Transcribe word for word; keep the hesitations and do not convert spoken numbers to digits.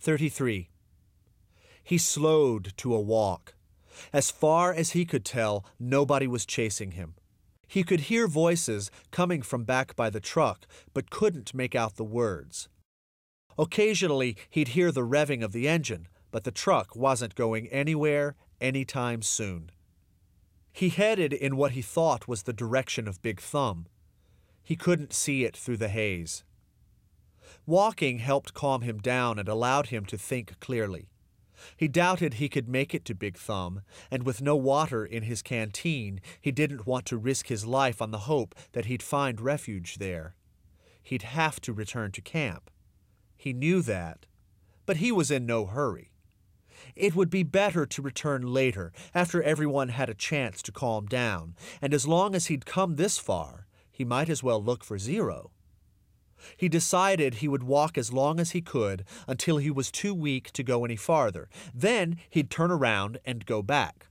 thirty-three. He slowed to a walk. As far as he could tell, nobody was chasing him. He could hear voices coming from back by the truck, but couldn't make out the words. Occasionally, he'd hear the revving of the engine, but the truck wasn't going anywhere anytime soon. He headed in what he thought was the direction of Big Thumb. He couldn't see it through the haze. Walking helped calm him down and allowed him to think clearly. He doubted he could make it to Big Thumb, and with no water in his canteen, he didn't want to risk his life on the hope that he'd find refuge there. He'd have to return to camp. He knew that, but he was in no hurry. It would be better to return later, after everyone had a chance to calm down, and as long as he'd come this far, he might as well look for Zero. He decided he would walk as long as he could until he was too weak to go any farther. Then he'd turn around and go back.